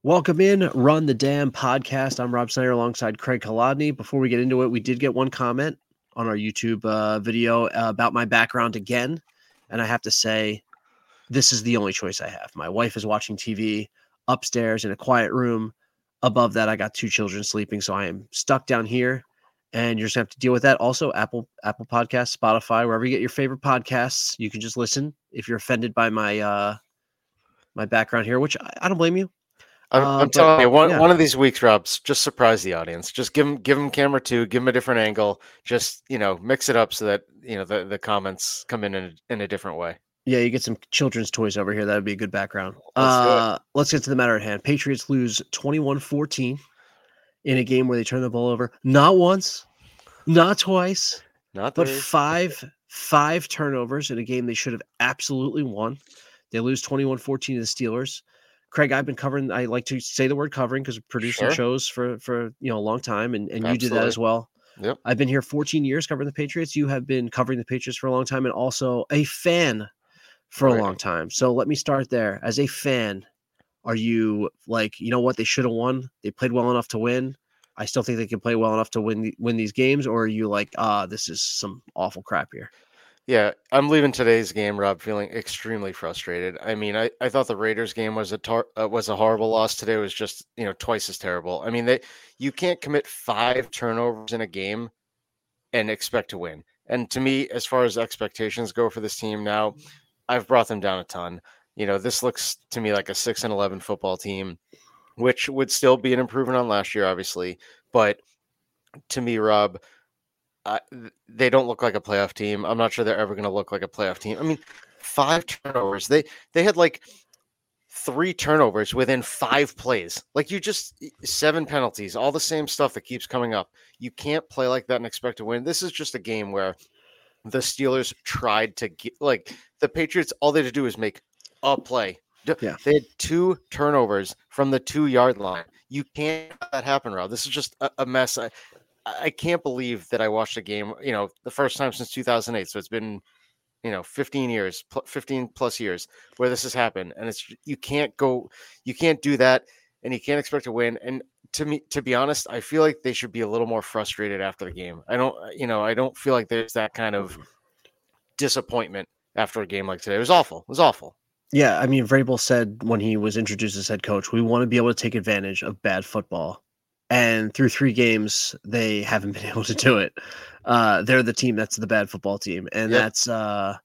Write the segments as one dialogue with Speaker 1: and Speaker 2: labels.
Speaker 1: Welcome in, Run the Dam podcast. I'm Rob Snyder alongside Craig Kolodny. Before we get into it, we did get one comment on our YouTube video about my background again. And I have to say, this is the only choice I have. My wife is watching TV upstairs in a quiet room. Above that, I got two children sleeping, so I am stuck down here. And you're just going to have to deal with that. Also, Apple Podcasts, Spotify, wherever you get your favorite podcasts, you can just listen. If you're offended by my my background here, which I don't blame you.
Speaker 2: I'm telling you, one of these weeks, Rob, just surprise the audience. Just give them camera two, give them a different angle. Just mix it up so that the comments come in a different way.
Speaker 1: Yeah, you get some children's toys over here. That would be a good background.
Speaker 2: Let's
Speaker 1: get to the matter at hand. Patriots lose 21-14 in a game where they turn the ball over not once, not twice, but five turnovers in a game they should have absolutely won. They lose 21-14 to the Steelers. Craig, I've been covering. I like to say the word covering because I've produced some shows for a long time, and you did that as well.
Speaker 2: Yep.
Speaker 1: I've been here 14 years covering the Patriots. You have been covering the Patriots for a long time and also a fan for a long time. So let me start there. As a fan, are you like, you know what, they should have won? They played well enough to win. I still think they can play well enough to win these games, or are you like, this is some awful crap here?
Speaker 2: Yeah, I'm leaving today's game, Rob, feeling extremely frustrated. I mean, I thought the Raiders game was a horrible loss. Today was just twice as terrible. I mean, you can't commit 5 turnovers in a game and expect to win. And to me, as far as expectations go for this team now, I've brought them down a ton. This looks to me like a 6-11 football team, which would still be an improvement on last year, obviously. But to me, Rob, they don't look like a playoff team. I'm not sure they're ever going to look like a playoff team. I mean, 5 turnovers. They had like 3 turnovers within 5 plays. Like 7 penalties, all the same stuff that keeps coming up. You can't play like that and expect to win. This is just a game where the Steelers tried to get, like, the Patriots, all they had to do is make a play. Yeah. They had 2 turnovers from the 2-yard line. You can't have that happen, Rob. This is just a mess. I can't believe that I watched a game, the first time since 2008. So it's been, 15 plus years where this has happened. And you can't do that, and you can't expect to win. And to be honest, I feel like they should be a little more frustrated after the game. I don't feel like there's that kind of disappointment after a game like today. It was awful.
Speaker 1: Yeah. I mean, Vrabel said when he was introduced as head coach, we want to be able to take advantage of bad football. And through 3 games, they haven't been able to do it. They're the team that's the bad football team. And that's, I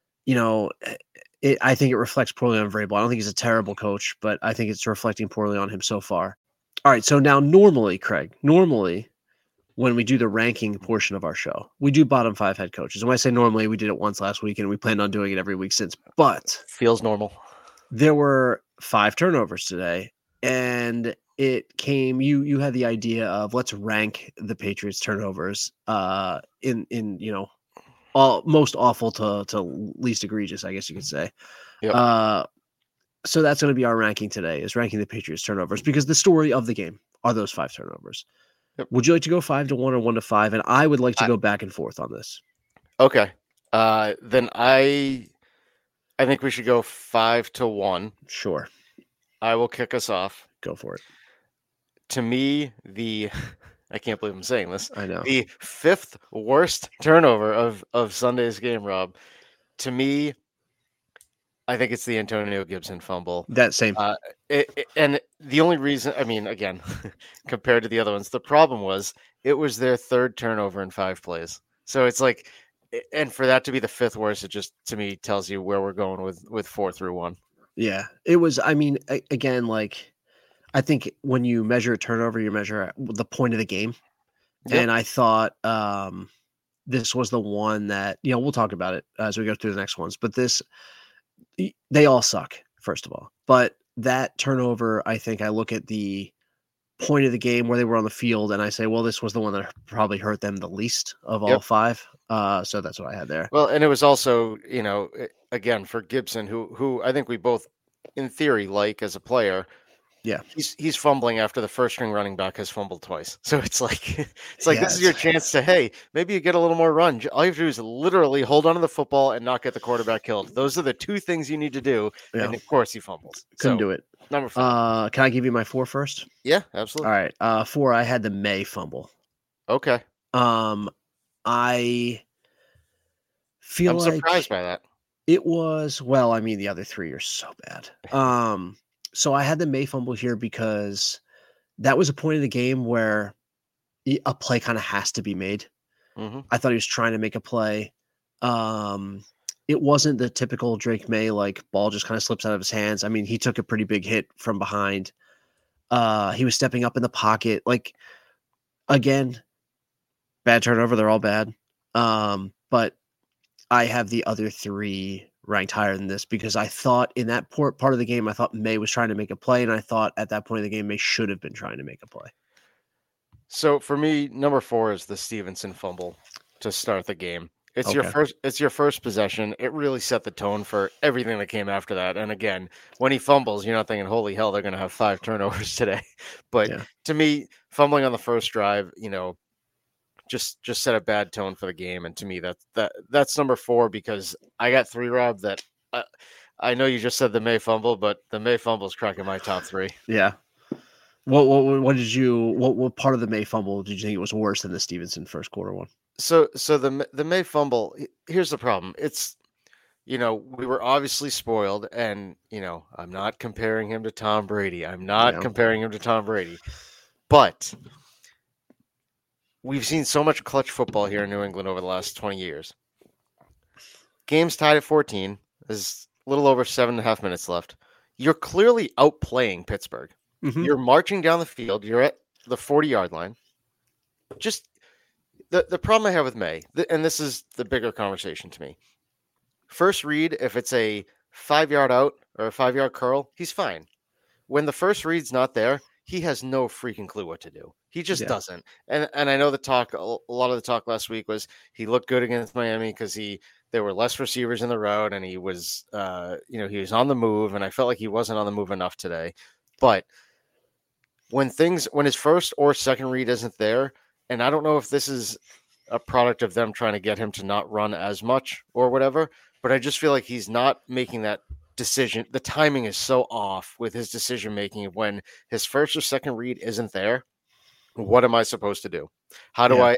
Speaker 1: think it reflects poorly on Vrabel. I don't think he's a terrible coach, but I think it's reflecting poorly on him so far. All right. So now Craig, when we do the ranking portion of our show, we do bottom 5 head coaches. And when I say normally, we did it once last week and we planned on doing it every week since. But
Speaker 2: feels normal.
Speaker 1: There were 5 turnovers today. And it came, you had the idea of let's rank the Patriots turnovers in most awful to least egregious, I guess you could say.
Speaker 2: Yep.
Speaker 1: So that's going to be our ranking today, is ranking the Patriots turnovers, because the story of the game are those 5 turnovers. Yep. Would you like to go 5-1 or 1-5? And I would like to go back and forth on this.
Speaker 2: Okay. Then I think we should go 5-1.
Speaker 1: Sure.
Speaker 2: I will kick us off.
Speaker 1: Go for it.
Speaker 2: To me, I can't believe I'm saying this.
Speaker 1: I know.
Speaker 2: The 5th worst turnover of Sunday's game, Rob. To me, I think it's the Antonio Gibson fumble.
Speaker 1: That same.
Speaker 2: And the only reason, I mean, again, compared to the other ones, the problem was it was their 3rd turnover in 5 plays. So it's like, and for that to be the 5th worst, it just, to me, tells you where we're going with 4-1.
Speaker 1: Yeah, it was. I mean, again, like, I think when you measure a turnover, you measure the point of the game. Yep. And I thought this was the one that, we'll talk about it as we go through the next ones. But they all suck, first of all. But that turnover, I think I look at the point of the game where they were on the field and I say, well, this was the one that probably hurt them the least of all 5. So that's what I had there.
Speaker 2: Well, and it was also, again, for Gibson, who I think we both, in theory, like as a player,
Speaker 1: Yeah.
Speaker 2: he's fumbling after the first string running back has fumbled twice. So it's like
Speaker 1: Yeah,
Speaker 2: this is your chance to, hey, maybe you get a little more run. All you have to do is literally hold on to the football and not get the quarterback killed. Those are the two things you need to do.
Speaker 1: Yeah.
Speaker 2: And of course he fumbles.
Speaker 1: Couldn't
Speaker 2: So
Speaker 1: do it.
Speaker 2: number 5.
Speaker 1: Can I give you my 4 first?
Speaker 2: Yeah,
Speaker 1: All
Speaker 2: absolutely.
Speaker 1: right. 4, I had the May fumble.
Speaker 2: Okay.
Speaker 1: I feel
Speaker 2: I'm
Speaker 1: like
Speaker 2: surprised by that.
Speaker 1: it was, well, I mean, the other 3 are so bad. So I had the May fumble here because that was a point in the game where a play kind of has to be made.
Speaker 2: Mm-hmm.
Speaker 1: I thought he was trying to make a play. It wasn't the typical Drake May, like ball just kind of slips out of his hands. I mean, he took a pretty big hit from behind. He was stepping up in the pocket. Like, again, bad turnover. They're all bad. But I have the other 3 ranked higher than this because I thought in that part of the game, I thought May was trying to make a play, and I thought at that point in the game, May should have been trying to make a play.
Speaker 2: So for me, number 4 is the Stevenson fumble to start the game. It's
Speaker 1: Okay.
Speaker 2: your first possession. It really set the tone for everything that came after that. And again, when he fumbles, you're not thinking, holy hell, they're going to have 5 turnovers today. But
Speaker 1: Yeah.
Speaker 2: to me, fumbling on the first drive, just set a bad tone for the game. And to me, that's number 4 because I got 3, Rob, that I know you just said the May fumble, but the May fumble is cracking my top 3.
Speaker 1: Yeah. What did you what part of the May fumble did you think it was worse than the Stevenson first quarter one?
Speaker 2: So the May fumble, here's the problem. It's we were obviously spoiled, and I'm not comparing him to Tom Brady. I'm not
Speaker 1: Yeah.
Speaker 2: comparing him to Tom Brady. But we've seen so much clutch football here in New England over the last 20 years. Game's tied at 14. There's a little over 7.5 minutes left. You're clearly outplaying Pittsburgh.
Speaker 1: Mhm.
Speaker 2: You're marching down the field. You're at the 40-yard line. Just the problem I have with May, and this is the bigger conversation to me. First read, if it's a 5-yard out or a 5-yard curl, he's fine. When the first read's not there, he has no freaking clue what to do. He just doesn't. And I know a lot of the talk last week was he looked good against Miami because there were less receivers in the route and he was he was on the move, and I felt like he wasn't on the move enough today. But when his first or second read isn't there, and I don't know if this is a product of them trying to get him to not run as much or whatever, but I just feel like he's not making that decision. The timing is so off with his decision making when his first or second read isn't there. What am I supposed to do? How do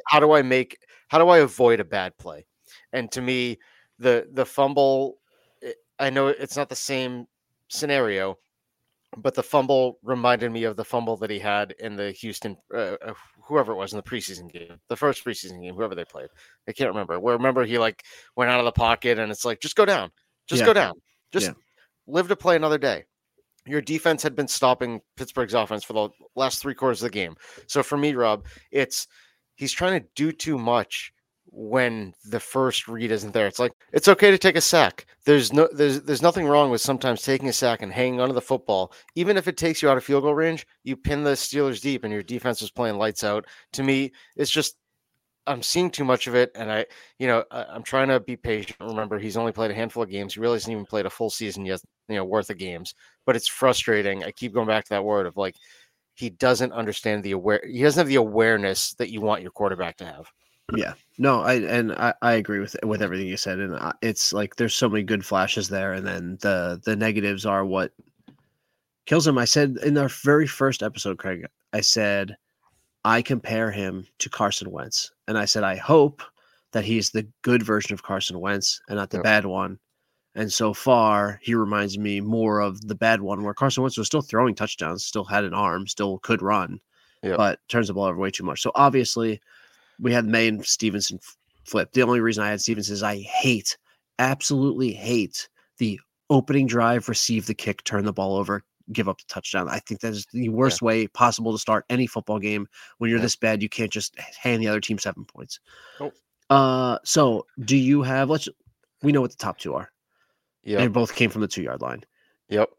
Speaker 2: I avoid a bad play? And to me, the fumble, I know it's not the same scenario, but the fumble reminded me of the fumble that he had in the Houston, whoever it was in the preseason game, the first preseason game, whoever they played. I can't remember. Remember he went out of the pocket and it's like, just go down, go down, live to play another day. Your defense had been stopping Pittsburgh's offense for the last 3 quarters of the game. So for me, Rob, he's trying to do too much when the first read isn't there. It's like, it's okay to take a sack. There's nothing wrong with sometimes taking a sack and hanging onto the football. Even if it takes you out of field goal range, you pin the Steelers deep and your defense is playing lights out. To me, it's just, I'm seeing too much of it. And I'm trying to be patient. Remember, he's only played a handful of games. He really hasn't even played a full season yet, worth of games, but it's frustrating. I keep going back to that word of he doesn't understand he doesn't have the awareness that you want your quarterback to have.
Speaker 1: Yeah, no, I agree with everything you said, and it's like there's so many good flashes there, and then the negatives are what kills him. I said in our very first episode, Craig, I said I compare him to Carson Wentz, and I said I hope that he's the good version of Carson Wentz and not the bad one. And so far, he reminds me more of the bad one, where Carson Wentz was still throwing touchdowns, still had an arm, still could run, but turns the ball over way too much. So obviously, we had May and Stevenson flip. The only reason I had Stevenson is I absolutely hate the opening drive, receive the kick, turn the ball over, give up the touchdown. I think that is the worst way possible to start any football game. When you're this bad, you can't just hand the other team 7 points.
Speaker 2: Nope.
Speaker 1: So do you have, we know what the top 2 are.
Speaker 2: Yeah.
Speaker 1: They both came from the 2-yard line.
Speaker 2: Yep.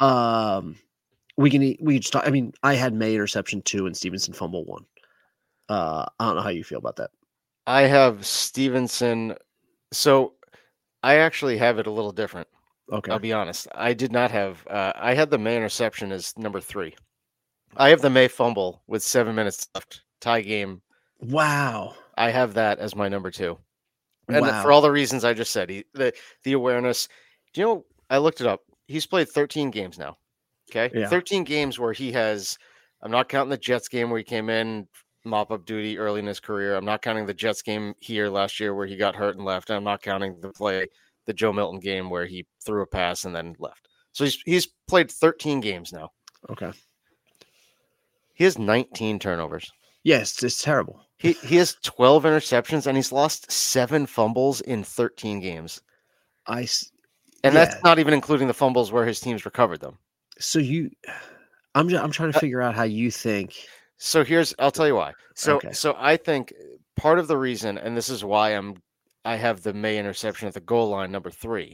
Speaker 1: We can just talk. I mean, I had May interception 2 and Stevenson fumble 1. I don't know how you feel about that.
Speaker 2: I have Stevenson. So I actually have it a little different.
Speaker 1: Okay.
Speaker 2: I'll be honest. I did not have, I had the May interception as number 3. I have the May fumble with 7 minutes left, tie game.
Speaker 1: Wow.
Speaker 2: I have that as my number 2. And for
Speaker 1: Wow.
Speaker 2: all the reasons I just said, the awareness. Do you know, I looked it up. He's played 13 games now. Okay.
Speaker 1: Yeah.
Speaker 2: 13 games where he has, I'm not counting the Jets game where he came in, mop up duty early in his career. I'm not counting the Jets game here last year where he got hurt and left. And I'm not counting the Joe Milton game where he threw a pass and then left. So he's played 13 games now.
Speaker 1: Okay.
Speaker 2: He has 19 turnovers.
Speaker 1: Yes, it's terrible.
Speaker 2: He has 12 interceptions and he's lost 7 fumbles in 13 games. That's not even including the fumbles where his teams recovered them.
Speaker 1: So I'm trying to figure out how you think.
Speaker 2: So I'll tell you why. So I think part of the reason, and this is why I have the May interception at the goal line, number 3.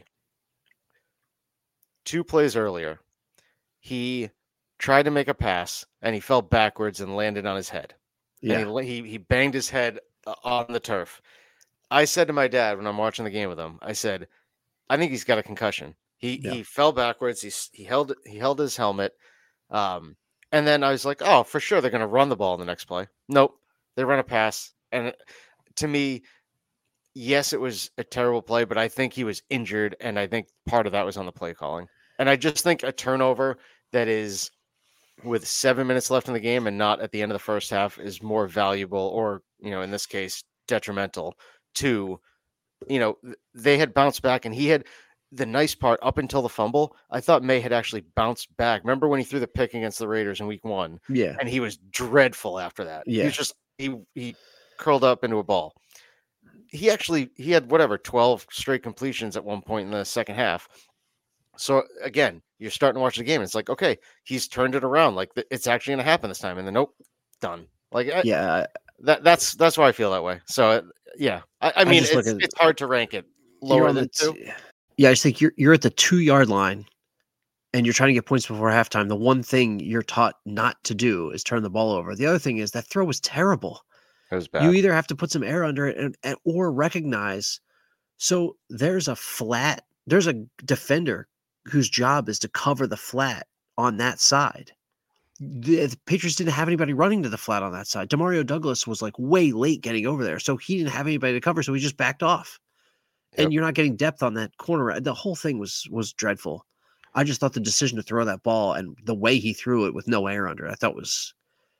Speaker 2: 2 plays earlier, he tried to make a pass and he fell backwards and landed on his head. Yeah. And he banged his head on the turf. I said to my dad when I'm watching the game with him, I said, I think he's got a concussion. He fell backwards. He held his helmet. And then I was like, oh, for sure they're going to run the ball in the next play. Nope. They run a pass. And to me, yes, it was a terrible play, but I think he was injured. And I think part of that was on the play calling. And I just think a turnover that is with 7 minutes left in the game and not at the end of the first half is more valuable or, in this case, detrimental to, they had bounced back and he had the nice part up until the fumble. I thought May had actually bounced back. Remember when he threw the pick against the Raiders in week 1?
Speaker 1: Yeah.
Speaker 2: And he was dreadful after that. Yeah. He was just, he curled up into a ball. He had 12 straight completions at one point in the second half. So again, you're starting to watch the game. And it's like, okay, he's turned it around. Like it's actually going to happen this time. And then nope, done. Like that's why I feel that way. So yeah, I mean, it's hard to rank it lower than 2.
Speaker 1: Yeah, I just think you're at the 2-yard line, and you're trying to get points before halftime. The one thing you're taught not to do is turn the ball over. The other thing is that throw was terrible.
Speaker 2: It was bad.
Speaker 1: You either have to put some air under it or recognize. So there's a defender whose job is to cover the flat on that side. The Patriots didn't have anybody running to the flat on that side. Demario Douglas was like way late getting over there, so he didn't have anybody to cover, so he just backed off. Yep. And you're not getting depth on that corner. The whole thing was dreadful. I just thought the decision to throw that ball and the way he threw it with no air under it, I thought was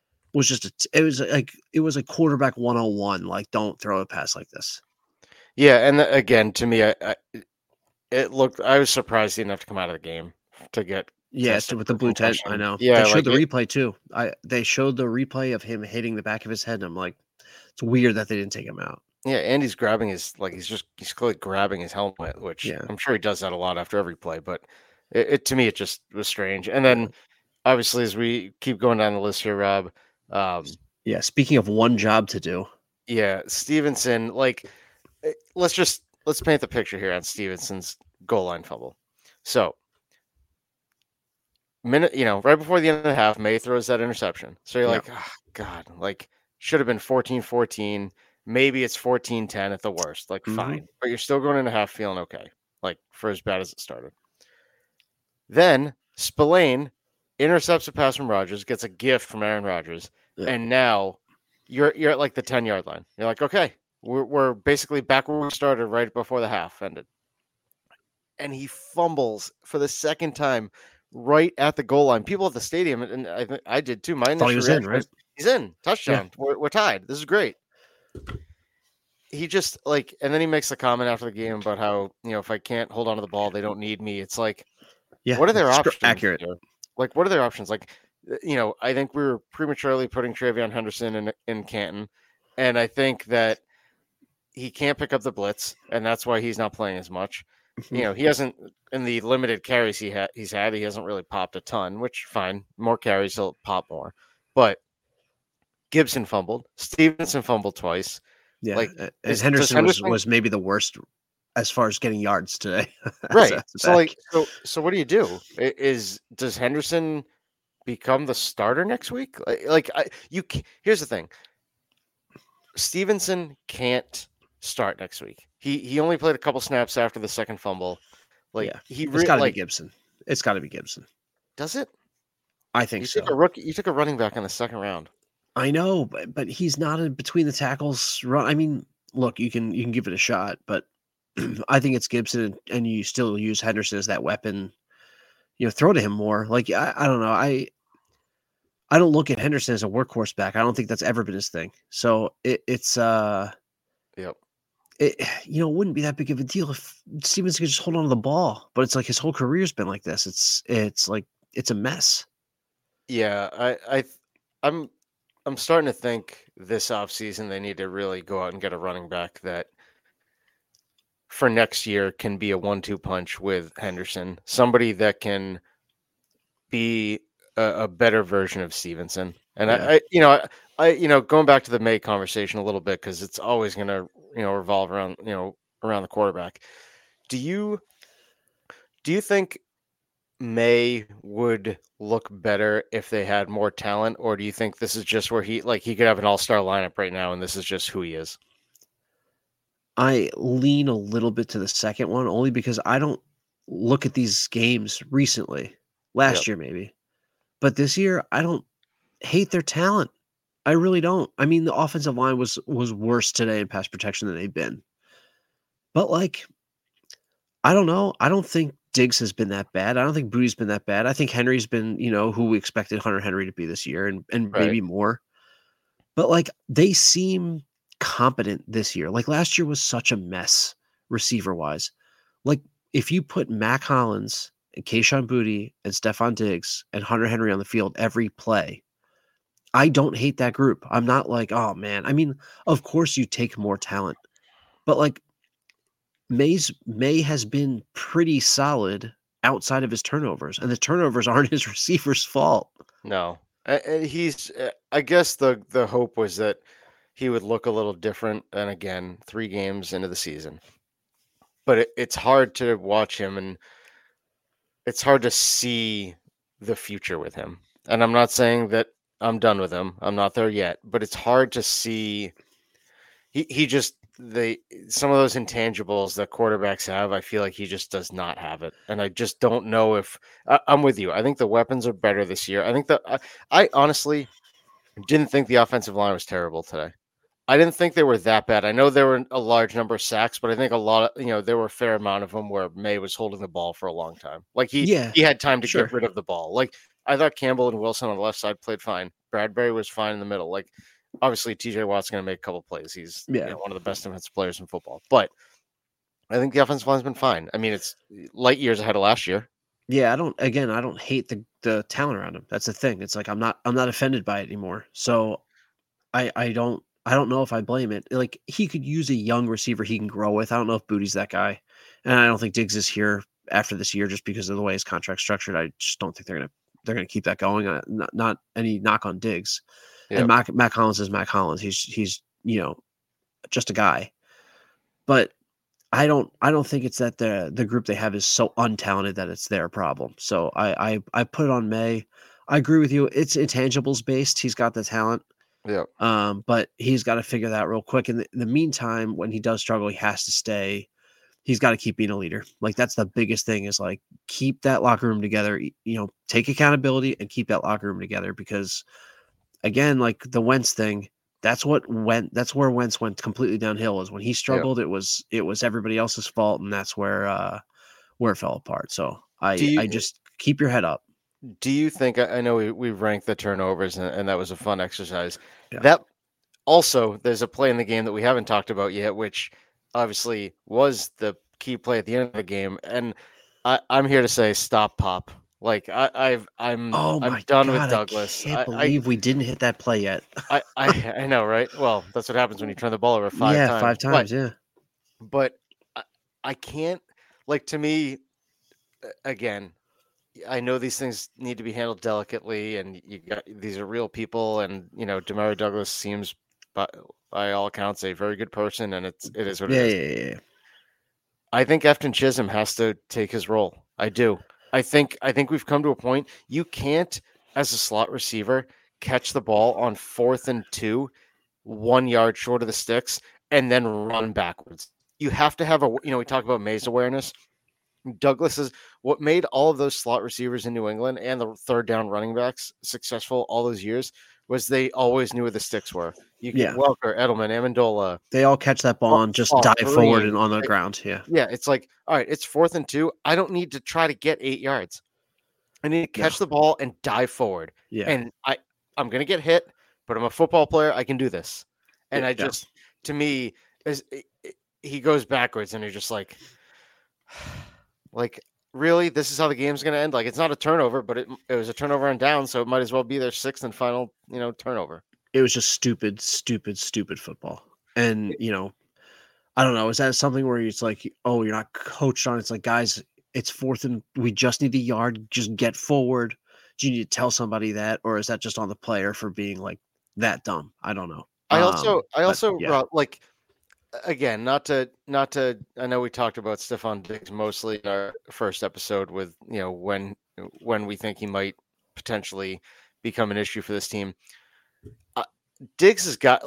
Speaker 1: it was a quarterback 101. Like, don't throw a pass like this.
Speaker 2: Yeah, and again, to me, I was surprised he didn't have to come out of the game to get.
Speaker 1: Yes, with the blue tent. I know. Yeah, they showed the replay too. They showed the replay of him hitting the back of his head, and I'm like, it's weird that they didn't take him out.
Speaker 2: Yeah, and he's grabbing he's clearly grabbing his helmet, which I'm sure he does that a lot after every play. But to me, it just was strange. And then obviously, as we keep going down the list here, Rob.
Speaker 1: Speaking of one job to do.
Speaker 2: Yeah, Stevenson. Let's paint the picture here on Stevenson's goal line fumble. So, right before the end of the half, May throws that interception. So you're like, oh, God, should have been 14-14. Maybe it's 14-10 at the worst. Fine. But you're still going into half feeling okay, for as bad as it started. Then Spillane intercepts a pass from Rodgers, gets a gift from Aaron Rodgers, and now you're at the 10-yard line. You're like, okay, we're basically back where we started right before the half ended. And he fumbles for the second time right at the goal line. People at the stadium, and I did too. My
Speaker 1: thought he was in, right?
Speaker 2: He's in. Touchdown. Yeah. We're tied. This is great. He just and then he makes a comment after the game about how, if I can't hold on to the ball, they don't need me. It's what are their options?
Speaker 1: Accurate.
Speaker 2: Here? What are their options? I think we were prematurely putting TreVeyon Henderson in Canton. And I think that he can't pick up the blitz, and that's why he's not playing as much. He hasn't, in the limited carries he hasn't really popped a ton, which fine. More carries, he'll pop more. But Gibson fumbled. Stevenson fumbled twice.
Speaker 1: Yeah, Henderson was maybe the worst as far as getting yards today.
Speaker 2: Right. So what do you do? Does Henderson become the starter next week? Here's the thing. Stevenson can't start next week. He only played a couple snaps after the second fumble.
Speaker 1: It's got to be Gibson. It's got to be Gibson.
Speaker 2: Does it?
Speaker 1: I think
Speaker 2: You
Speaker 1: so.
Speaker 2: took a rookie. You took a running back in the second round.
Speaker 1: I know, but he's not in between the tackles run. I mean, look, you can give it a shot, but I think it's Gibson, and you still use Henderson as that weapon. Throw to him more. Like I don't know. I don't look at Henderson as a workhorse back. I don't think that's ever been his thing. So it's
Speaker 2: Yep.
Speaker 1: it wouldn't be that big of a deal if Stevenson could just hold on to the ball. But it's like his whole career's been like this. It's like it's a mess.
Speaker 2: Yeah, I'm starting to think this offseason they need to really go out and get a running back that for next year can be a 1-2 punch with Henderson. Somebody that can be a better version of Stevenson. And
Speaker 1: Yeah.
Speaker 2: I going back to the May conversation a little bit because it's always going to revolve around around the quarterback. Do you think May would look better if they had more talent, or do you think this is just where he could have an all-star lineup right now and this is just who he is?
Speaker 1: I lean a little bit to the second one only because I don't look at these games recently.
Speaker 2: Yep.
Speaker 1: Last year maybe. But this year I don't hate their talent. I really don't. I mean, the offensive line was worse today in pass protection than they've been. But like I don't know. I don't think Diggs has been that bad. I don't think Booty's been that bad. I think Henry's been, who we expected Hunter Henry to be this year and
Speaker 2: Right.
Speaker 1: maybe more. But like they seem competent this year. Like last year was such a mess receiver wise. Like if you put Mac Hollins and Kayshon Boutte and Stephon Diggs and Hunter Henry on the field every play, I don't hate that group. I'm not like, oh man. I mean, of course you take more talent, but like May has been pretty solid outside of his turnovers, and the turnovers aren't his receivers' fault.
Speaker 2: No. He's I guess the hope was that he would look a little different, and again, 3 games into the season. But it's hard to watch him, and it's hard to see the future with him. And I'm not saying that I'm done with him. I'm not there yet, but it's hard to see. He just some of those intangibles that quarterbacks have, I feel like he just does not have it. And I just don't know if I'm with you. I think the weapons are better this year. I think that I honestly didn't think the offensive line was terrible today. I didn't think they were that bad. I know there were a large number of sacks, but I think a lot of, there were a fair amount of them where May was holding the ball for a long time. Like he had time to get rid of the ball. Like I thought Campbell and Wilson on the left side played fine. Bradbury was fine in the middle. Like obviously TJ Watt's going to make a couple plays. He's one of the best defensive players in football, but I think the offensive line's been fine. I mean, it's light years ahead of last year.
Speaker 1: Yeah, I don't hate the talent around him. That's the thing. It's like I'm not offended by it anymore. So I don't know if I blame it. Like he could use a young receiver he can grow with. I don't know if Booty's that guy. And I don't think Diggs is here after this year just because of the way his contract's structured. I just don't think they're gonna keep that going. Not any knock on Diggs. Yep. And Mac Hollins is Mac Hollins. He's just a guy. But I don't think it's that the group they have is so untalented that it's their problem. So I put it on May. I agree with you. It's intangibles based. He's got the talent.
Speaker 2: Yeah.
Speaker 1: But he's got to figure that out real quick. In the meantime, when he does struggle, he has to stay. He's got to keep being a leader. Like that's the biggest thing is like keep that locker room together. Take accountability and keep that locker room together because, again, like the Wentz thing. That's where Wentz went completely downhill. Is when he struggled, it was everybody else's fault, and that's where it fell apart. So I just keep your head up.
Speaker 2: Do you think I know we ranked the turnovers and that was a fun exercise.
Speaker 1: Yeah.
Speaker 2: That also there's a play in the game that we haven't talked about yet, which obviously was the key play at the end of the game, and I'm here to say stop pop. Like I'm done with Douglas.
Speaker 1: I can't believe we didn't hit that play yet.
Speaker 2: I know, right? Well, that's what happens when you turn the ball over 5 times.
Speaker 1: 5 times, yeah.
Speaker 2: But I can't, like, to me, again, I know these things need to be handled delicately, and these are real people, and Demario Douglas seems, by all accounts, a very good person, and it is what it is.
Speaker 1: Yeah.
Speaker 2: I think Efton Chisholm has to take his role. I do. I think we've come to a point you can't, as a slot receiver, catch the ball on 4th and 2, 1 yard short of the sticks, and then run backwards. You have to have we talk about maze awareness. Douglas is what made all of those slot receivers in New England and the third down running backs successful all those years was they always knew where the sticks were. You can Welker, Edelman, Amendola.
Speaker 1: They all catch that ball and just dive forward and on the ground. Yeah.
Speaker 2: Yeah. It's like, all right, it's 4th and 2. I don't need to try to get 8 yards. I need to catch the ball and dive forward.
Speaker 1: Yeah.
Speaker 2: And I'm going to get hit, but I'm a football player. I can do this. And to me, he goes backwards and you're just like, really, this is how the game's going to end? Like, it's not a turnover, but it was a turnover on down, so it might as well be their 6th and final, turnover.
Speaker 1: It was just stupid football. And, I don't know. Is that something where it's like, oh, you're not coached on? It's like, guys, it's 4th and we just need the yard. Just get forward. Do you need to tell somebody that? Or is that just on the player for being like that dumb? I don't know.
Speaker 2: I also, like, again, not to. I know we talked about Stephon Diggs mostly in our first episode with when we think he might potentially become an issue for this team. Diggs has got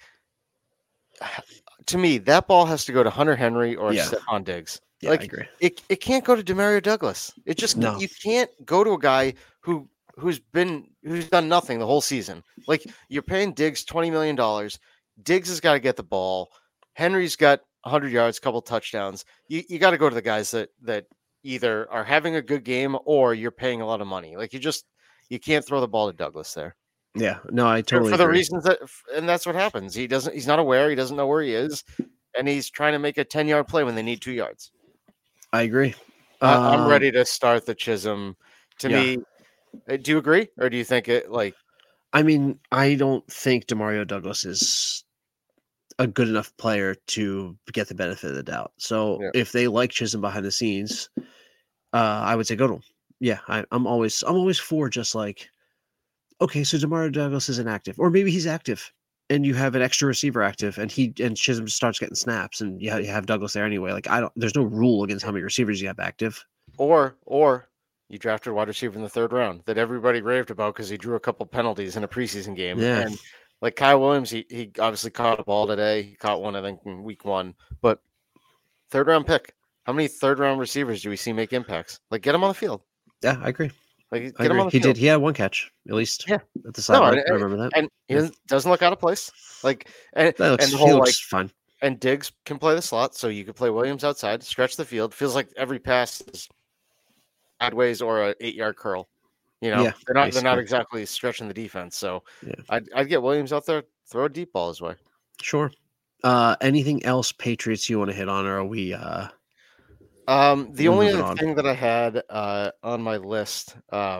Speaker 2: to me that ball has to go to Hunter Henry or Stephon Diggs.
Speaker 1: Yeah, I agree.
Speaker 2: It can't go to Demario Douglas. It just you can't go to a guy who's done nothing the whole season. Like, you're paying Diggs $20 million. Diggs has got to get the ball. Henry's got 100 yards, a couple touchdowns. You got to go to the guys that either are having a good game or you're paying a lot of money. Like, you can't throw the ball to Douglas there.
Speaker 1: Yeah, no, I totally
Speaker 2: for
Speaker 1: agree.
Speaker 2: The reasons and that's what happens. He's not aware. He doesn't know where he is, and he's trying to make a 10-yard play when they need 2 yards.
Speaker 1: I agree.
Speaker 2: I'm ready to start the Chisholm. To me, do you agree, or do you think it like?
Speaker 1: I mean, I don't think Demario Douglas is a good enough player to get the benefit of the doubt. So if they like Chisholm behind the scenes, I would say go to him. Yeah, I'm always for just like, okay, so Demario Douglas isn't active, or maybe he's active, and you have an extra receiver active, and Chisholm starts getting snaps, and you have Douglas there anyway. Like, there's no rule against how many receivers you have active.
Speaker 2: Or you drafted a wide receiver in the 3rd round that everybody raved about because he drew a couple penalties in a preseason game.
Speaker 1: Yeah.
Speaker 2: And like Kyle Williams, he obviously caught a ball today. He caught one, I think, in week 1. But 3rd round pick. How many 3rd round receivers do we see make impacts? Like, get him on the field.
Speaker 1: Yeah, I agree.
Speaker 2: Like, get him on the field.
Speaker 1: Did. He had one catch at least.
Speaker 2: Yeah,
Speaker 1: at the sideline. I remember that.
Speaker 2: And he doesn't look out of place. Like, and
Speaker 1: he
Speaker 2: the whole
Speaker 1: looks fine.
Speaker 2: And Diggs can play the slot, so you could play Williams outside, stretch the field. Feels like every pass is sideways or a 8-yard curl. They're not exactly stretching the defense. So I'd get Williams out there, throw a deep ball his way.
Speaker 1: Sure. Anything else, Patriots, you want to hit on, or are we?
Speaker 2: The only other thing that I had on my list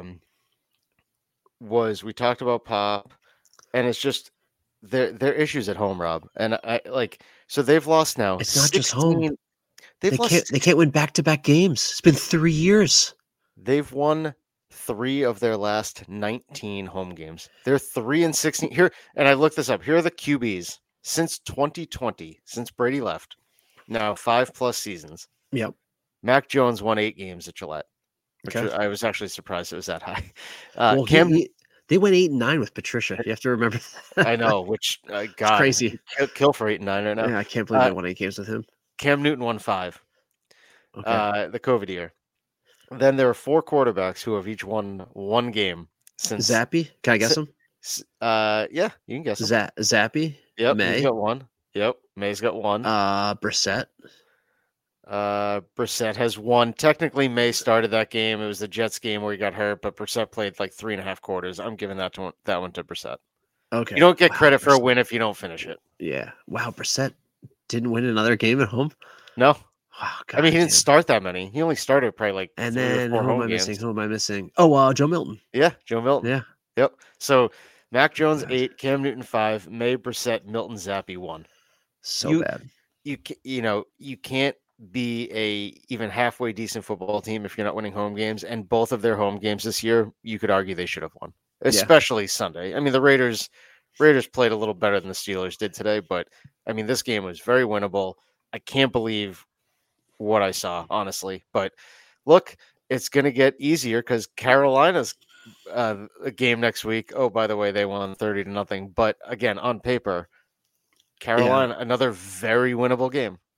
Speaker 2: was we talked about Pop, and it's just their issues at home, Rob. And so they've lost now.
Speaker 1: It's not just home. They can't win back-to-back games. It's been 3 years.
Speaker 2: They've won 3 of their last 19 home games. They're 3-16 here. And I looked this up. Here are the QBs since 2020, since Brady left. Now 5+ seasons.
Speaker 1: Yep.
Speaker 2: Mac Jones won 8 games at Gillette. Which I was actually surprised it was that high.
Speaker 1: They went 8-9 with Patricia. You have to remember that.
Speaker 2: I know, which God,
Speaker 1: it's crazy.
Speaker 2: Kill for 8-9 right now.
Speaker 1: Yeah, I can't believe they won 8 games with him.
Speaker 2: Cam Newton won 5. The COVID year. Then there are 4 quarterbacks who have each won 1 game since.
Speaker 1: Zappy? Can I guess him?
Speaker 2: Yeah, you can guess him.
Speaker 1: Zappy?
Speaker 2: Yep,
Speaker 1: May?
Speaker 2: He's got 1. Yep, May's got 1.
Speaker 1: Brissett?
Speaker 2: Brissett has 1. Technically, May started that game. It was the Jets game where he got hurt, but Brissett played like 3.5 quarters. I'm giving that one to Brissett.
Speaker 1: Okay.
Speaker 2: You don't get credit for a win if you don't finish it.
Speaker 1: Yeah. Wow, Brissett didn't win another game at home?
Speaker 2: No.
Speaker 1: Wow, God,
Speaker 2: I mean, he didn't start that many. He only started probably like
Speaker 1: and
Speaker 2: 3
Speaker 1: then
Speaker 2: or 4
Speaker 1: who
Speaker 2: home
Speaker 1: am I
Speaker 2: games.
Speaker 1: missing? Who am I missing? Oh, Joe Milton.
Speaker 2: Yeah, Joe Milton.
Speaker 1: Yeah.
Speaker 2: Yep. So Mac Jones 8, Cam Newton 5, May, Brissett, Milton, Zappy 1.
Speaker 1: So bad.
Speaker 2: You can't be a even halfway decent football team if you're not winning home games. And both of their home games this year, you could argue they should have won, especially Sunday. I mean, the Raiders played a little better than the Steelers did today, but I mean, this game was very winnable. I can't believe what I saw, honestly. But look, it's going to get easier because Carolina's a game next week. Oh, by the way, they won 30-0. But again, on paper, Carolina, another very winnable game.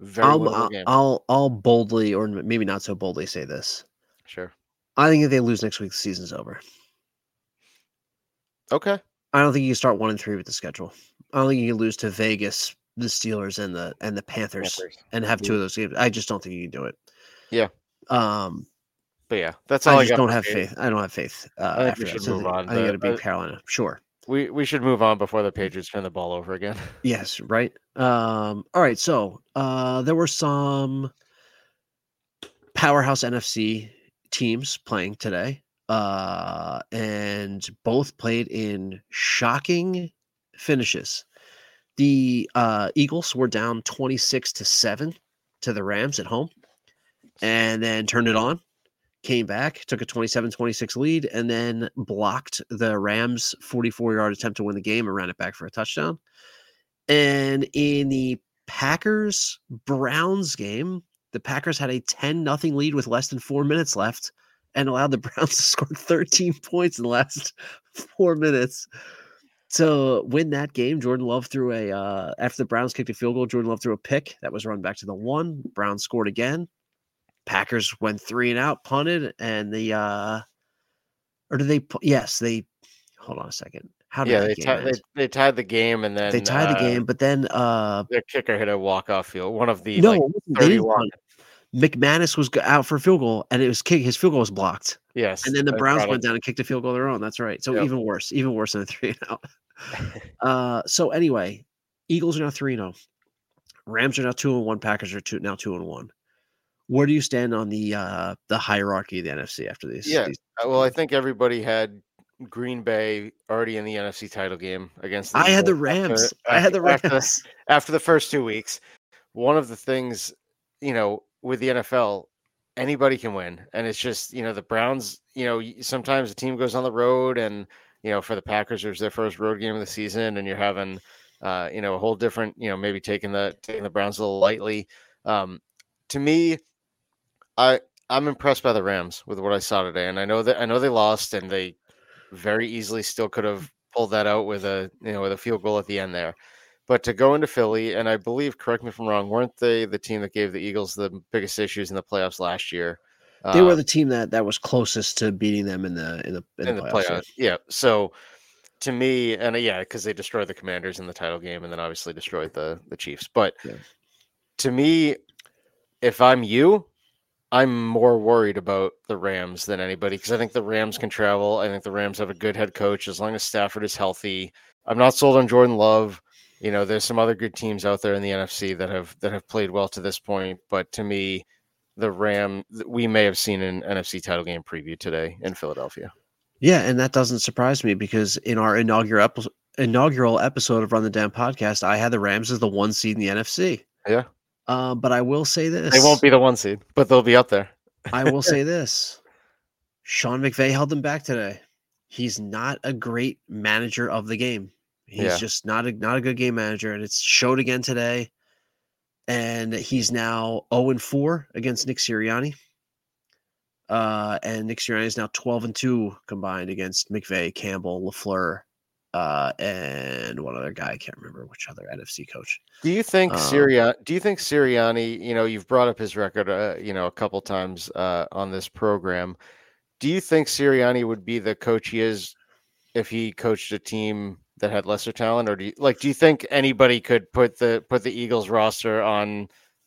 Speaker 2: Very winnable game.
Speaker 1: I'll boldly, or maybe not so boldly, say this.
Speaker 2: Sure.
Speaker 1: I think if they lose next week, the season's over.
Speaker 2: Okay.
Speaker 1: I don't think you can start 1-3 with the schedule. I don't think you can lose to Vegas, the Steelers, and the Panthers, and have two of those games. I just don't think you can do it.
Speaker 2: Yeah. But yeah, that's all
Speaker 1: I
Speaker 2: I
Speaker 1: just
Speaker 2: got.
Speaker 1: don't have faith. I don't have faith.
Speaker 2: I think
Speaker 1: After
Speaker 2: we should
Speaker 1: that, so
Speaker 2: move on.
Speaker 1: I think it'll be Carolina. Sure.
Speaker 2: We should move on before the Patriots turn the ball over again.
Speaker 1: Yes. Right. All right. So there were some powerhouse NFC teams playing today, and both played in shocking finishes. The Eagles were down 26-7 to the Rams at home, and then turned it on, came back, took a 27-26 lead, and then blocked the Rams' 44-yard attempt to win the game and ran it back for a touchdown. And in the Packers-Browns game, the Packers had a 10-0 lead with less than 4 minutes left and allowed the Browns to score 13 points in the last 4 minutes. To win that game, Jordan Love threw after the Browns kicked a field goal, Jordan Love threw a pick that was run back to the 1. Browns scored again. Packers went 3 and out, punted, and hold on a second. How did that game end?
Speaker 2: They tied the game, and then
Speaker 1: they tied the game, but then
Speaker 2: their kicker hit a walk-off field. One of the
Speaker 1: McManus was out for a field goal, and his field goal was blocked.
Speaker 2: Yes,
Speaker 1: and then the Browns went down and kicked a field goal of their own. That's right. So even worse than a 3 and out. So anyway, Eagles are now 3-0. Rams are now 2-1. Packers are now 2-1. Where do you stand on the hierarchy of the NFC after these?
Speaker 2: Yeah, well, I think everybody had Green Bay already in the NFC title game against.
Speaker 1: I had the Rams.
Speaker 2: After the first 2 weeks. One of the things, with the NFL, anybody can win, and it's just the Browns. Sometimes the team goes on the road, and for the Packers, there's their first road game of the season, and you're having a whole different, maybe taking the Browns a little lightly. To me, I'm impressed by the Rams with what I saw today, and I know they lost, and they very easily still could have pulled that out with a field goal at the end there. But to go into Philly, and I believe, correct me if I'm wrong, weren't they the team that gave the Eagles the biggest issues in the playoffs last year?
Speaker 1: They were the team that was closest to beating them in the playoffs.
Speaker 2: Yeah. So to me, and because they destroyed the Commanders in the title game, and then obviously destroyed the Chiefs. But to me, if I'm you, I'm more worried about the Rams than anybody, because I think the Rams can travel. I think the Rams have a good head coach as long as Stafford is healthy. I'm not sold on Jordan Love. There's some other good teams out there in the NFC that have played well to this point. But to me, we may have seen an NFC title game preview today in Philadelphia.
Speaker 1: Yeah, and that doesn't surprise me, because in our inaugural episode of Run the Damn Podcast, I had the Rams as the 1 seed in the NFC.
Speaker 2: Yeah.
Speaker 1: But I will say this.
Speaker 2: They won't be the 1 seed, but they'll be up there.
Speaker 1: I will say this. Sean McVay held them back today. He's not a great manager of the game. He's just not a good game manager, and it's showed again today. And he's now 0-4 against Nick Sirianni. And Nick Sirianni is now 12-2 combined against McVay, Campbell, LaFleur, and one other guy. I can't remember which other NFC coach.
Speaker 2: Do you think Sirianni, you've brought up his record, a couple times on this program. Do you think Sirianni would be the coach he is if he coached a team that had lesser talent, or do you think anybody could put the Eagles roster on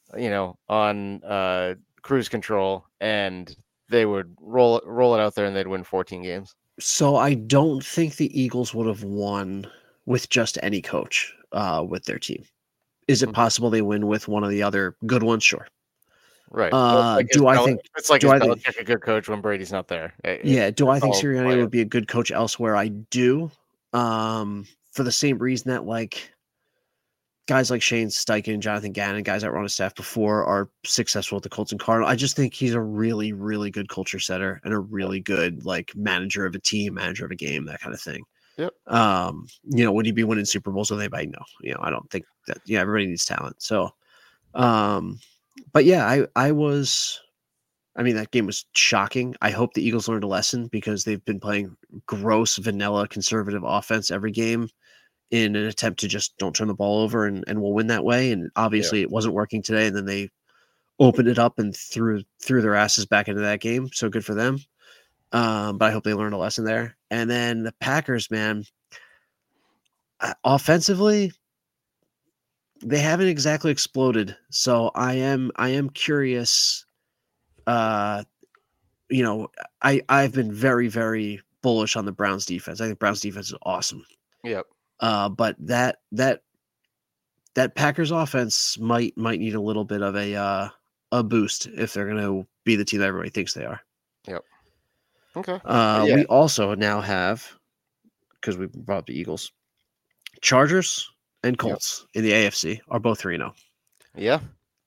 Speaker 2: cruise control and they would roll it out there and they'd win 14 games?
Speaker 1: So I don't think the Eagles would have won with just any coach with their team. Is it possible they win with one of the other good ones? Sure.
Speaker 2: Right.
Speaker 1: Do I think
Speaker 2: Belichick a good coach when Brady's not there?
Speaker 1: Do I think Sirianni would be a good coach elsewhere? I do. For the same reason that guys like Shane Steichen, Jonathan Gannon, guys that were on his staff before, are successful at the Colts and Cardinals. I just think he's a really, really good culture setter and a really good manager of a team, manager of a game, that kind of thing.
Speaker 2: Yep.
Speaker 1: Would he be winning Super Bowls with anybody? No. I don't think that. Everybody needs talent. So, but that game was shocking. I hope the Eagles learned a lesson, because they've been playing gross, vanilla, conservative offense every game. in an attempt to just don't turn the ball over and we'll win that way. And obviously it wasn't working today. And then they opened it up and threw their asses back into that game. So good for them. But I hope they learned a lesson there. And then the Packers, man, offensively, they haven't exactly exploded. So I am curious. I've been very, very bullish on the Browns defense. I think Browns defense is awesome.
Speaker 2: Yep.
Speaker 1: But that Packers offense might need a little bit of a boost if they're going to be the team that everybody thinks they are.
Speaker 2: Yep. Okay.
Speaker 1: We also now have, because we brought up the Eagles, Chargers and Colts in the AFC are both 3-0.
Speaker 2: Yeah.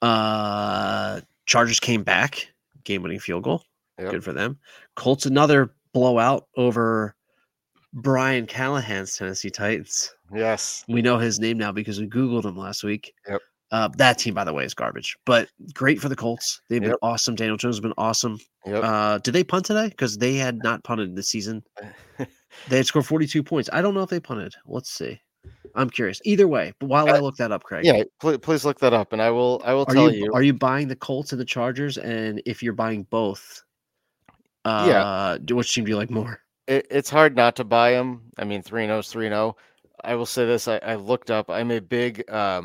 Speaker 1: Chargers came back, game-winning field goal.
Speaker 2: Yep.
Speaker 1: Good for them. Colts, another blowout over Brian Callahan's Tennessee Titans.
Speaker 2: Yes.
Speaker 1: We know his name now because we Googled him last week.
Speaker 2: Yep.
Speaker 1: That team, by the way, is garbage, but great for the Colts. They've been awesome. Daniel Jones has been awesome.
Speaker 2: Yep.
Speaker 1: Did they punt today? Because they had not punted this season. They had scored 42 points. I don't know if they punted. Let's see. I'm curious. Either way, but while I look that up, Craig.
Speaker 2: Yeah, please look that up, and I will tell you.
Speaker 1: Are you buying the Colts and the Chargers? And if you're buying both, which team do you like more?
Speaker 2: It's hard not to buy them. I mean, 3-0 is 3-0. I will say this. I looked up. I'm a big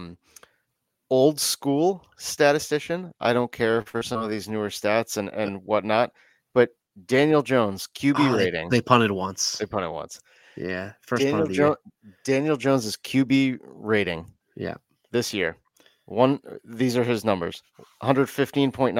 Speaker 2: old school statistician. I don't care for some of these newer stats and whatnot, but Daniel Jones QB rating.
Speaker 1: They punted once.
Speaker 2: Yeah,
Speaker 1: first punt of the year.
Speaker 2: Daniel Jones's QB rating.
Speaker 1: Yeah,
Speaker 2: this year. These are his numbers: 115.9,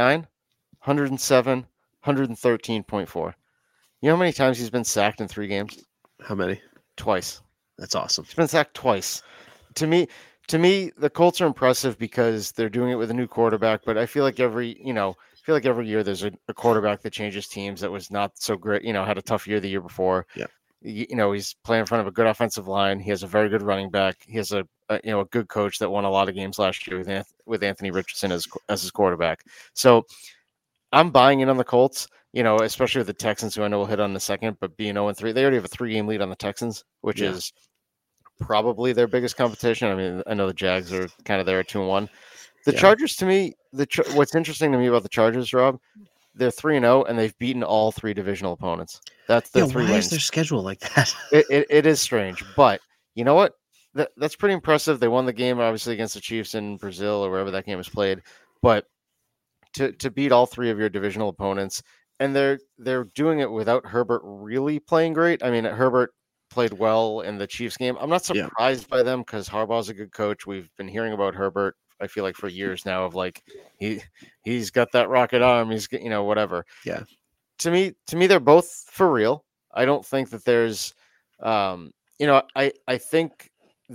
Speaker 2: 107, 113.4. You know how many times he's been sacked in 3 games?
Speaker 1: How many?
Speaker 2: Twice.
Speaker 1: That's awesome.
Speaker 2: He's been sacked twice. To me, the Colts are impressive because they're doing it with a new quarterback. But I feel like every year there's a quarterback that changes teams that was not so great. Had a tough year the year before.
Speaker 1: Yeah.
Speaker 2: He's playing in front of a good offensive line. He has a very good running back. He has a good coach that won a lot of games last year with Anthony Richardson as his quarterback. So I'm buying in on the Colts. Especially with the Texans, who I know we'll hit on in a second, but being 0-3, they already have a 3-game lead on the Texans, which is probably their biggest competition. I mean, I know the Jags are kind of there at 2-1. The Chargers, to me, what's interesting to me about the Chargers, Rob, they're 3-0 and they've beaten all 3 divisional opponents. That's their 3 wins.
Speaker 1: Why is their schedule like that?
Speaker 2: It is strange, but you know what? That's pretty impressive. They won the game obviously against the Chiefs in Brazil or wherever that game was played, but to beat all 3 of your divisional opponents. And they're doing it without Herbert really playing great. I mean, Herbert played well in the Chiefs game. I'm not surprised by them because Harbaugh's a good coach. We've been hearing about Herbert, I feel like, for years now of like he's got that rocket arm. He's whatever.
Speaker 1: Yeah.
Speaker 2: To me, they're both for real. I don't think that there's, I think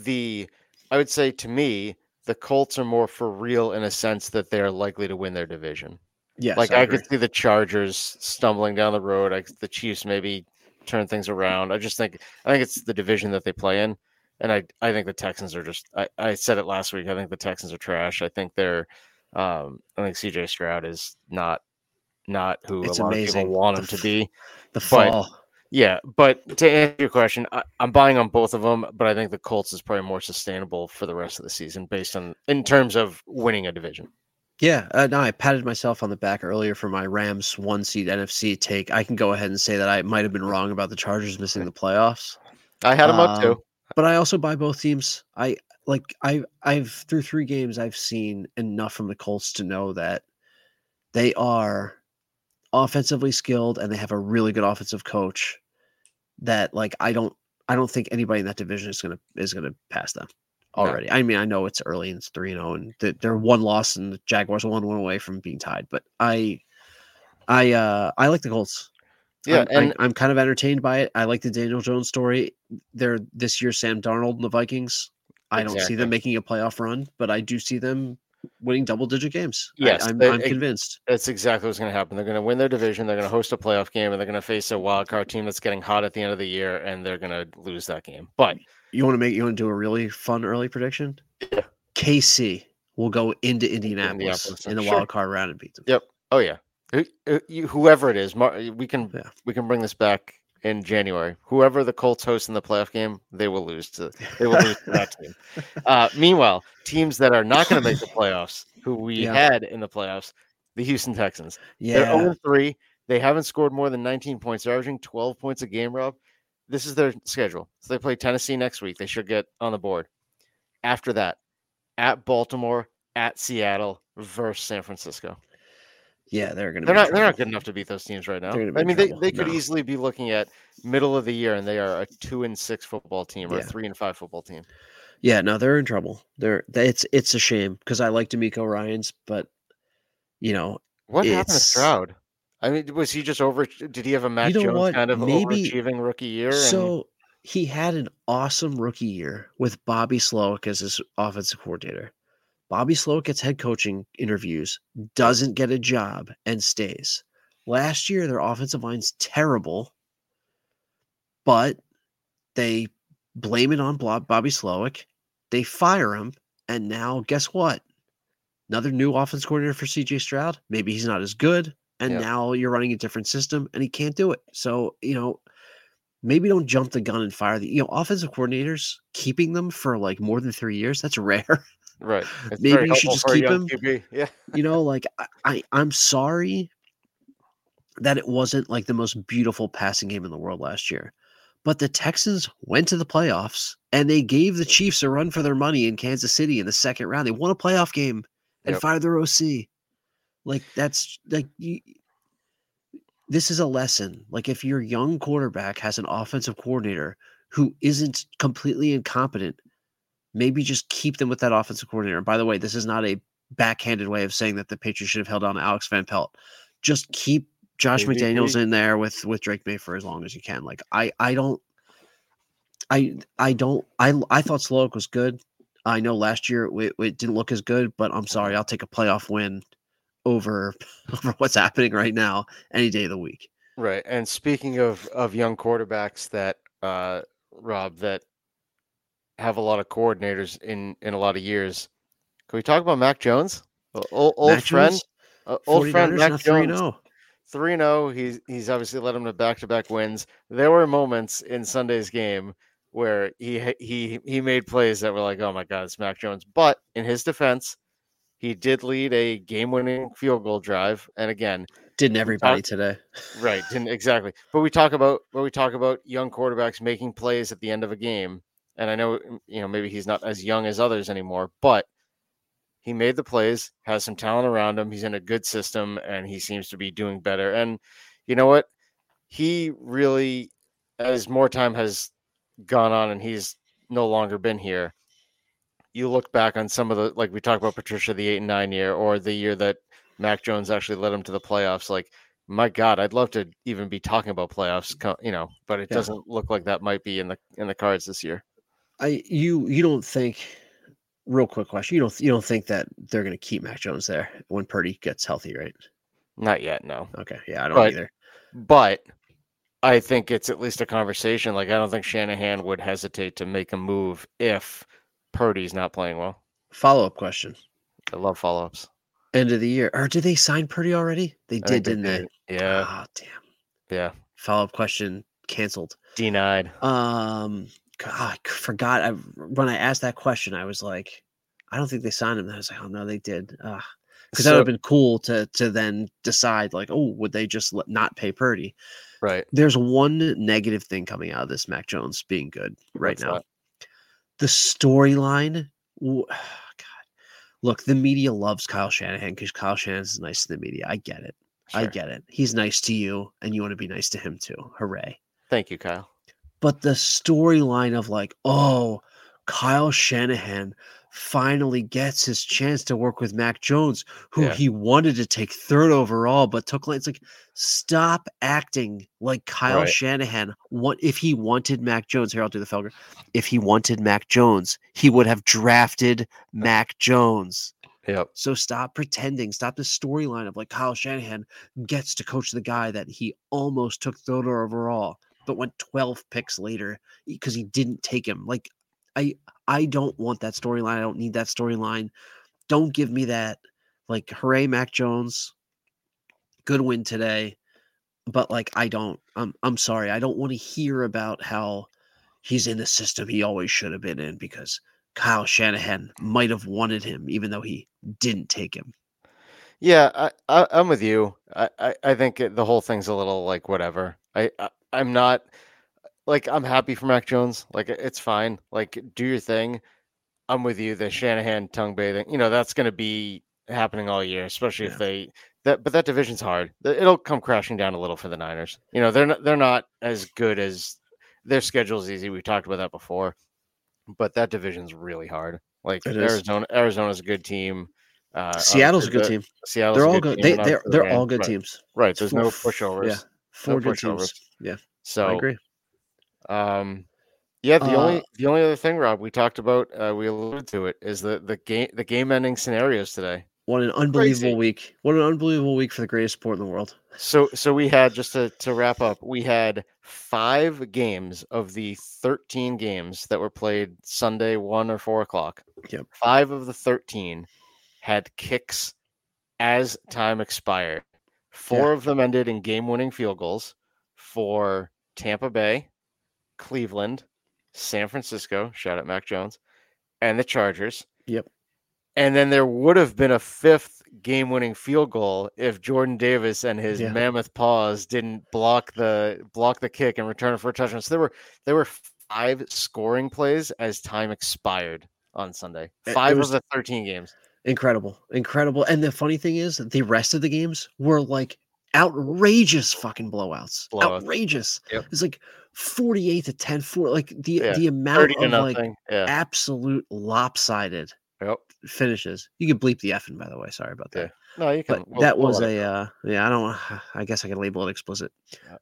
Speaker 2: I would say to me, the Colts are more for real in a sense that they're likely to win their division.
Speaker 1: Yes,
Speaker 2: I could see the Chargers stumbling down the road. The Chiefs maybe turn things around. I think it's the division that they play in, and I think the Texans are just. I said it last week. I think the Texans are trash. I think they're. I think C.J. Stroud is not who
Speaker 1: it's
Speaker 2: a lot
Speaker 1: amazing.
Speaker 2: of people want him to be.
Speaker 1: The fall.
Speaker 2: But to answer your question, I'm buying on both of them, but I think the Colts is probably more sustainable for the rest of the season in terms of winning a division.
Speaker 1: Yeah, no, I patted myself on the back earlier for my Rams 1-seed NFC take. I can go ahead and say that I might have been wrong about the Chargers missing the playoffs.
Speaker 2: I had them up too,
Speaker 1: but I also buy both teams. I've through 3 games I've seen enough from the Colts to know that they are offensively skilled and they have a really good offensive coach. That I don't think anybody in that division is gonna pass them. Already. No. I mean, I know it's early and it's 3-0 and they're 1 loss and the Jaguars are 1 away from being tied, but I like the Colts.
Speaker 2: Yeah,
Speaker 1: I'm kind of entertained by it. I like the Daniel Jones story. They're this year Sam Darnold and the Vikings. I don't see them making a playoff run, but I do see them winning double-digit games.
Speaker 2: Yes,
Speaker 1: I'm convinced.
Speaker 2: That's exactly what's going to happen. They're going to win their division. They're going to host a playoff game, and they're going to face a wild card team that's getting hot at the end of the year, and they're going to lose that game. But
Speaker 1: you want to do a really fun early prediction?
Speaker 2: Yeah.
Speaker 1: KC will go into Indianapolis in the wild card round and beat them.
Speaker 2: Yep. Oh yeah. Whoever it is, we can bring this back in January. Whoever the Colts host in the playoff game, they will lose to that team. Meanwhile, teams that are not going to make the playoffs, who we had in the playoffs, the Houston Texans. They're 0-3. They haven't scored more than 19 points. They're averaging 12 points a game, Rob. This is their schedule. So they play Tennessee next week. They should get on the board. After that, at Baltimore, at Seattle, versus San Francisco.
Speaker 1: Yeah, they're
Speaker 2: not good enough to beat those teams right now. I mean, they could
Speaker 1: No.
Speaker 2: easily be looking at middle of the year, and they are a 2-6 football team or a 3-5 football team.
Speaker 1: Yeah, no, they're in trouble. It's a shame because I like DeMeco Ryans, but
Speaker 2: what happened to Stroud? I mean, was he just over? Did he have a Mac Jones kind of overachieving rookie year?
Speaker 1: So he had an awesome rookie year with Bobby Slowick as his offensive coordinator. Bobby Slowick gets head coaching interviews, doesn't get a job, and stays. Last year, their offensive line's terrible, but they blame it on Bobby Slowick. They fire him, and now guess what? Another new offense coordinator for CJ Stroud. Maybe he's not as good, and now you're running a different system, and he can't do it. So, maybe don't jump the gun and fire the offensive coordinators. Keeping them for like more than 3 years, that's rare.
Speaker 2: Right.
Speaker 1: It's maybe you should just keep him.
Speaker 2: QB. Yeah.
Speaker 1: I'm sorry that it wasn't like the most beautiful passing game in the world last year. But the Texans went to the playoffs and they gave the Chiefs a run for their money in Kansas City in the second round. They won a playoff game and fired their OC. Like that's like this is a lesson. Like if your young quarterback has an offensive coordinator who isn't completely incompetent, maybe just keep them with that offensive coordinator. And by the way, this is not a backhanded way of saying that the Patriots should have held on to Alex Van Pelt. Just keep Josh McDaniels in there with Drake May for as long as you can. Like I thought Slowick was good. I know last year it didn't look as good, but I'm sorry, I'll take a playoff win over what's happening right now any day of the week.
Speaker 2: Right. And speaking of young quarterbacks that Rob, that have a lot of coordinators in a lot of years, can we talk about Mac Jones? Old friend Mac Jones. 3-0. He's obviously led him to back-to-back wins. There were moments in Sunday's game where he made plays that were like, oh my God, it's Mac Jones. But in his defense, he did lead a game-winning field goal drive. And again,
Speaker 1: didn't everybody today?
Speaker 2: Right, didn't exactly. But we talk about young quarterbacks making plays at the end of a game. And I know, maybe he's not as young as others anymore, but he made the plays, has some talent around him. He's in a good system, and he seems to be doing better. And you know what? He really, as more time has gone on and he's no longer been here, you look back on some of the, like we talked about Patricia, the 8-9 year, or the year that Mac Jones actually led him to the playoffs. Like, my God, I'd love to even be talking about playoffs, but it doesn't look like that might be in the cards this year.
Speaker 1: You don't think, real quick question, you don't think that they're going to keep Mac Jones there when Purdy gets healthy, right?
Speaker 2: Not yet, no.
Speaker 1: Okay, yeah, I don't either.
Speaker 2: But I think it's at least a conversation. Like, I don't think Shanahan would hesitate to make a move if Purdy's not playing well.
Speaker 1: Follow-up question.
Speaker 2: I love follow-ups.
Speaker 1: End of the year. Or did they sign Purdy already? They did, didn't they?
Speaker 2: Yeah.
Speaker 1: Oh, damn.
Speaker 2: Yeah.
Speaker 1: Follow-up question canceled.
Speaker 2: Denied.
Speaker 1: God, I forgot. When I asked that question, I was like, I don't think they signed him. I was like, oh no, they did. Because that would have been cool to then decide, like, oh, would they just not pay Purdy?
Speaker 2: Right.
Speaker 1: There's one negative thing coming out of this Mac Jones being good right now. The storyline. God, look, the media loves Kyle Shanahan because Kyle Shanahan's nice to the media. I get it. Sure. I get it. He's nice to you, and you want to be nice to him too. Hooray!
Speaker 2: Thank you, Kyle.
Speaker 1: But the storyline of like, oh, Kyle Shanahan finally gets his chance to work with Mac Jones, who he wanted to take third overall, but took. It's like, stop acting like Kyle Shanahan. If he wanted Mac Jones, here, I'll do the Felger. If he wanted Mac Jones, he would have drafted Mac Jones.
Speaker 2: Yep.
Speaker 1: So stop pretending. Stop the storyline of like Kyle Shanahan gets to coach the guy that he almost took third overall, but went 12 picks later because he didn't take him. Like, I don't want that storyline. I don't need that storyline. Don't give me that. Like, hooray, Mac Jones. Good win today. but like I'm sorry, I don't want to hear about how he's in the system he always should have been in because Kyle Shanahan might have wanted him even though he didn't take him.
Speaker 2: Yeah, I'm with you. I think the whole thing's a little like whatever. I'm not like I'm happy for Mac Jones. Like it's fine. Like do your thing. I'm with you. The Shanahan tongue bathing, that's going to be happening all year, especially if but that division's hard. It'll come crashing down a little for the Niners. They're not as good as their schedule's easy. We talked about that before, but that division's really hard. Like
Speaker 1: It is.
Speaker 2: Arizona's a good team.
Speaker 1: Seattle's a good team.
Speaker 2: Seattle's
Speaker 1: They're
Speaker 2: a
Speaker 1: all
Speaker 2: good
Speaker 1: good.
Speaker 2: team.
Speaker 1: They're all good teams.
Speaker 2: Right.
Speaker 1: It's
Speaker 2: There's no pushovers.
Speaker 1: Yeah, four good teams. Yeah,
Speaker 2: So
Speaker 1: I agree.
Speaker 2: Yeah, the only other thing, Rob, we talked about, we alluded to it, is the game ending scenarios today.
Speaker 1: What an unbelievable week! What an unbelievable week for the greatest sport in the world.
Speaker 2: So we had, just to wrap up, we had 5 games of the 13 games that were played Sunday, 1 or 4 o'clock.
Speaker 1: Yep.
Speaker 2: 5 of the 13 had kicks as time expired. 4 of them ended in game-winning field goals for Tampa Bay, Cleveland, San Francisco, shout out Mac Jones, and the Chargers.
Speaker 1: Yep.
Speaker 2: And then there would have been a 5th game-winning field goal if Jordan Davis and his mammoth paws didn't block the kick and return it for a touchdown. So there were 5 scoring plays as time expired on Sunday. 5 of the 13 games.
Speaker 1: Incredible. And the funny thing is, the rest of the games were like outrageous fucking blowouts. Outrageous.
Speaker 2: Yep.
Speaker 1: It's like 48-10, like the amount of like absolute lopsided finishes. You can bleep the effing, by the way. Sorry about that.
Speaker 2: Yeah. No, you can.
Speaker 1: But that was I guess I can label it explicit.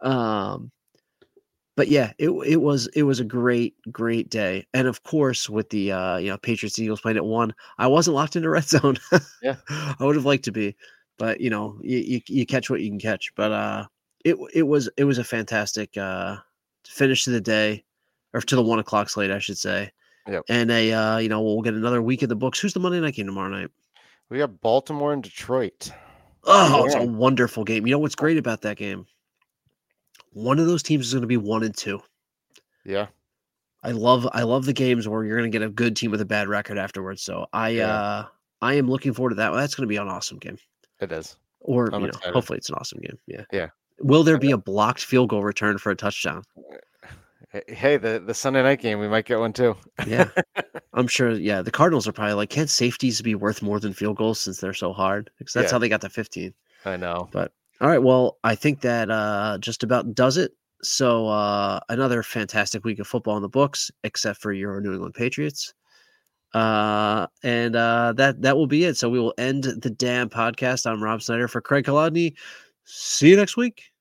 Speaker 1: But yeah, it was a great day. And of course, with the Patriots Eagles playing at 1, I wasn't locked into red zone.
Speaker 2: Yeah.
Speaker 1: I would have liked to be, but you catch what you can catch. But it was a fantastic finish to the day, or to the 1 o'clock slate, I should say.
Speaker 2: Yep.
Speaker 1: And we'll get another week in the books. Who's the Monday night game tomorrow night?
Speaker 2: We got Baltimore and Detroit.
Speaker 1: Oh, it's a wonderful game. You know what's great about that game? One of those teams is going to be 1-2.
Speaker 2: Yeah.
Speaker 1: I love the games where you're going to get a good team with a bad record afterwards. So I am looking forward to that. That's going to be an awesome game.
Speaker 2: It is.
Speaker 1: Or hopefully it's an awesome game. Yeah.
Speaker 2: Yeah.
Speaker 1: Will there be a blocked field goal return for a touchdown?
Speaker 2: Hey, the Sunday night game, we might get one too.
Speaker 1: Yeah. I'm sure. Yeah. The Cardinals are probably like, can't safeties be worth more than field goals since they're so hard? Because that's how they got to 15.
Speaker 2: I know.
Speaker 1: But all right. Well, I think that just about does it. So another fantastic week of football in the books, except for your New England Patriots. And that will be it. So we will end the damn podcast. I'm Rob Snyder for Craig Kolodny. See you next week.